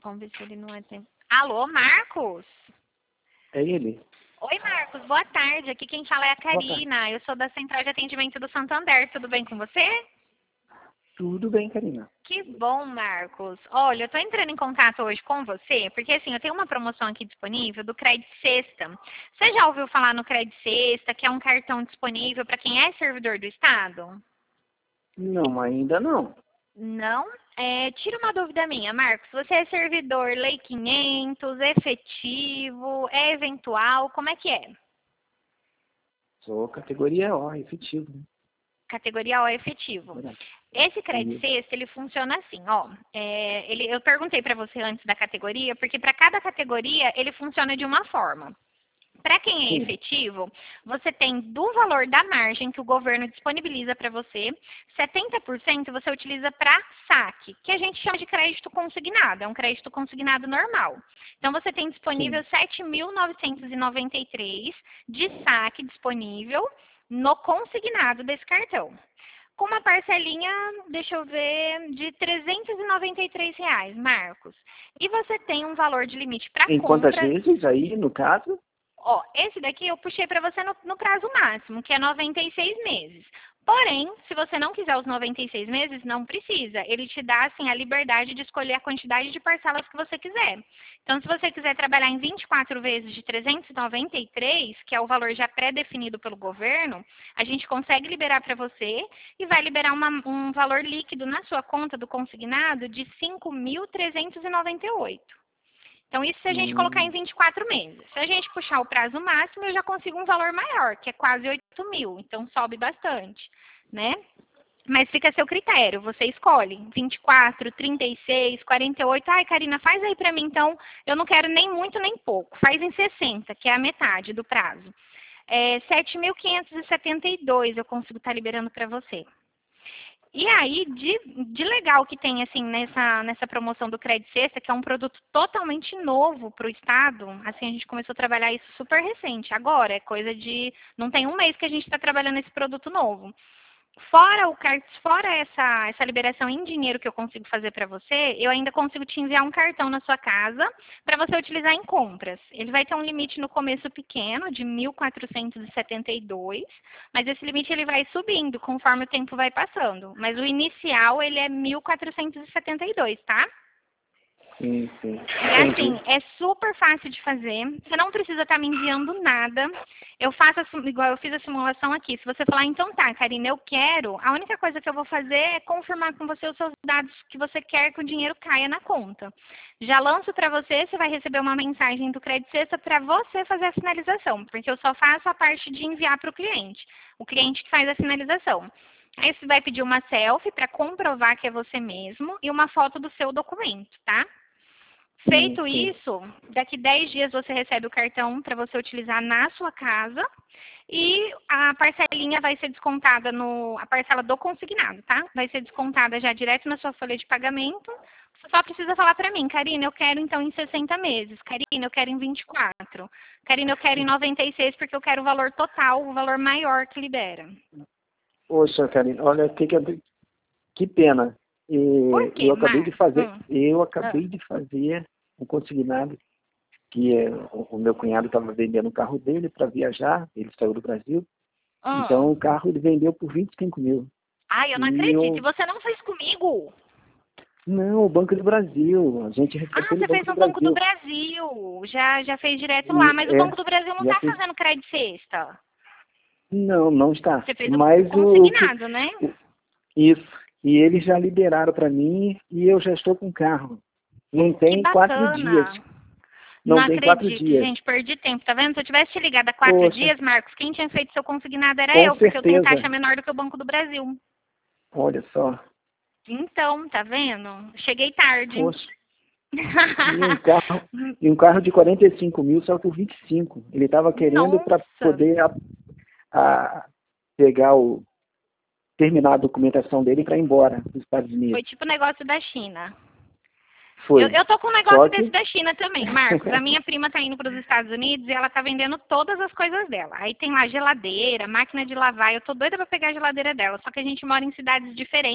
Vamos ver se ele não é tempo. Alô, Marcos? É ele? Oi, Marcos, boa tarde. Aqui quem fala é a Karina. Eu sou da Central de Atendimento do Santander. Tudo bem com você? Tudo bem, Karina. Que bom, Marcos. Olha, eu tô entrando em contato hoje com você, porque assim, eu tenho uma promoção aqui disponível do Crédito Sexta. Você já ouviu falar no Crédito Sexta, que é um cartão disponível para quem é servidor do Estado? Não, ainda não. Não? Tira uma dúvida minha, Marcos. Você é servidor Lei 500, efetivo, é eventual? Como é que é? Sou categoria O, efetivo. Categoria O é efetivo. Verdade. Esse crédito Isso. sexta, ele funciona assim, ó. Eu perguntei para você antes da categoria, porque para cada categoria ele funciona de uma forma. Para quem é Sim. efetivo, você tem do valor da margem que o governo disponibiliza para você, 70% você utiliza para saque, que a gente chama de crédito consignado, é um crédito consignado normal. Então você tem disponível 7.993 de saque disponível no consignado desse cartão. Com uma parcelinha, deixa eu ver, de R$ 393, Marcos. E você tem um valor de limite para Em quantas compra. vezes aí, no caso? Ó, esse daqui eu puxei para você no prazo máximo, que é 96 meses. Porém, se você não quiser os 96 meses, não precisa. Ele te dá, assim, a liberdade de escolher a quantidade de parcelas que você quiser. Então, se você quiser trabalhar em 24 vezes de 393, que é o valor já pré-definido pelo governo, a gente consegue liberar para você e vai liberar um valor líquido na sua conta do consignado de 5.398. Então, isso se a gente colocar em 24 meses. Se a gente puxar o prazo máximo, eu já consigo um valor maior, que é quase 8.000. Então, sobe bastante, né? Mas fica a seu critério, você escolhe 24, 36, 48. Ai, Karina, faz aí pra mim, então, eu não quero nem muito nem pouco. Faz em 60, que é a metade do prazo. 7.572 eu consigo estar liberando para você. E aí, de legal que tem, assim, nessa promoção do Crédito Sexta, que é um produto totalmente novo para o Estado, assim, a gente começou a trabalhar isso super recente, agora, é coisa de... Não tem um mês que a gente está trabalhando esse produto novo. Fora essa liberação em dinheiro que eu consigo fazer para você, eu ainda consigo te enviar um cartão na sua casa para você utilizar em compras. Ele vai ter um limite no começo pequeno, de 1.472, mas esse limite ele vai subindo conforme o tempo vai passando. Mas o inicial, ele é 1.472, tá? Sim. E assim, é super fácil de fazer. Você não precisa estar me enviando nada. Eu faço igual eu fiz a simulação aqui. Se você falar, então tá, Karina, eu quero, a única coisa que eu vou fazer é confirmar com você os seus dados que você quer que o dinheiro caia na conta. Já lanço para você, você vai receber uma mensagem do Crédito Sexta para você fazer a finalização, porque eu só faço a parte de enviar para o cliente que faz a finalização. Aí você vai pedir uma selfie para comprovar que é você mesmo e uma foto do seu documento, tá? Feito isso, daqui 10 dias você recebe o cartão para você utilizar na sua casa e a parcelinha vai ser descontada a parcela do consignado, tá? Vai ser descontada já direto na sua folha de pagamento. Você só precisa falar para mim, Karina, eu quero então em 60 meses. Karina, eu quero em 24. Karina, eu quero em 96 porque eu quero o valor total, o valor maior que libera. Poxa, Karina, olha, que pena. Por quê, Eu acabei de fazer, um consignado, que o meu cunhado estava vendendo o carro dele para viajar, ele saiu do Brasil, então o carro ele vendeu por 25 mil. Ai, eu não acredito. E você não fez comigo? Não, o Banco do Brasil. A gente recebeu você fez no Banco do Brasil. Já fez direto lá, mas o Banco do Brasil não está fazendo Crédito Sexta. Não está. Você fez o consignado, né? Isso. E eles já liberaram para mim e eu já estou com o carro. Não tem 4 dias. Não acredito, gente, perdi tempo, tá vendo? Se eu tivesse te ligado há 4 dias, Marcos, quem tinha feito seu consignado era eu, porque eu tenho taxa menor do que o Banco do Brasil. Olha só. Então, tá vendo? Cheguei tarde. Poxa. E um carro de 45 mil só por 25. Ele estava querendo para poder terminar a documentação dele para ir embora dos Estados Unidos. Foi tipo o negócio da China. Foi. Eu tô com um negócio desse da China também, Marcos. A minha prima tá indo para os Estados Unidos e ela tá vendendo todas as coisas dela. Aí tem lá geladeira, máquina de lavar. Eu tô doida para pegar a geladeira dela, só que a gente mora em cidades diferentes.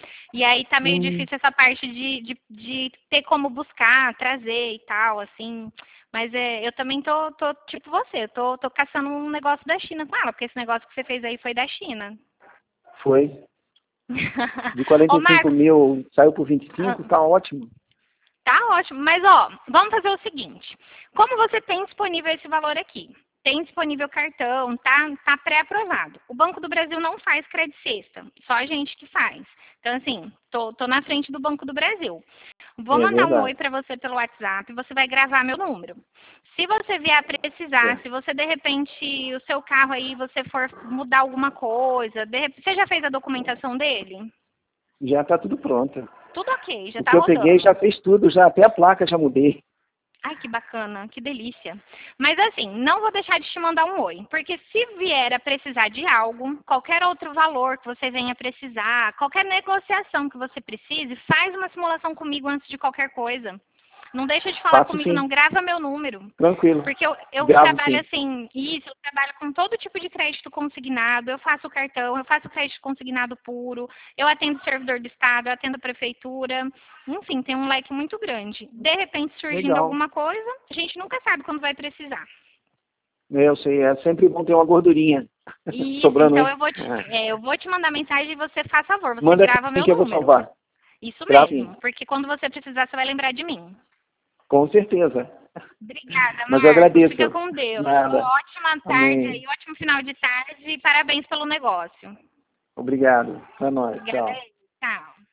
E aí tá meio difícil essa parte de ter como buscar, trazer e tal, assim. Mas eu também tô tipo você, tô caçando um negócio da China com ela, porque esse negócio que você fez aí foi da China. Foi. De Ô, 45 Marcos, mil, saiu por 25, tá ótimo. tá ótimo. Mas, ó, vamos fazer o seguinte. Como você tem disponível esse valor aqui? Tem disponível cartão, tá pré-aprovado. O Banco do Brasil não faz crédito sexta, só a gente que faz. Então, assim, tô na frente do Banco do Brasil. Vou É mandar um oi verdade. para você pelo WhatsApp, você vai gravar meu número. Se você vier a precisar, É. se você de repente, o seu carro aí, você for mudar alguma coisa, você já fez a documentação dele? Já tá tudo pronto. Tudo ok, já O tá que eu peguei rodando. já fez tudo, já até a placa já mudei. Ai, que bacana, que delícia. Mas assim, não vou deixar de te mandar um oi, porque se vier a precisar de algo, qualquer outro valor que você venha precisar, qualquer negociação que você precise, faz uma simulação comigo antes de qualquer coisa. Não deixa de falar Faço comigo, sim. não, grava meu número. Tranquilo. Porque eu Gravo trabalho sim. assim, eu trabalho com todo tipo de crédito consignado, eu faço cartão, eu faço crédito consignado puro, eu atendo servidor do Estado, eu atendo prefeitura, enfim, tem um leque muito grande. De repente, surgindo Legal. alguma coisa, a gente nunca sabe quando vai precisar. Eu sei, é sempre bom ter uma gordurinha Isso, sobrando, então hein? eu vou te mandar mensagem e você faz favor, você Manda grava sim meu que eu vou número. salvar. Isso Gravo sim. mesmo, porque quando você precisar, você vai lembrar de mim. Com certeza. Obrigada, Mas eu Marcos. Fica agradeço. com Deus. Nada. Uma ótima tarde Amém. aí, ótimo final de tarde e parabéns pelo negócio. Obrigado. É nóis. Obrigada Tchau. aí. Tchau.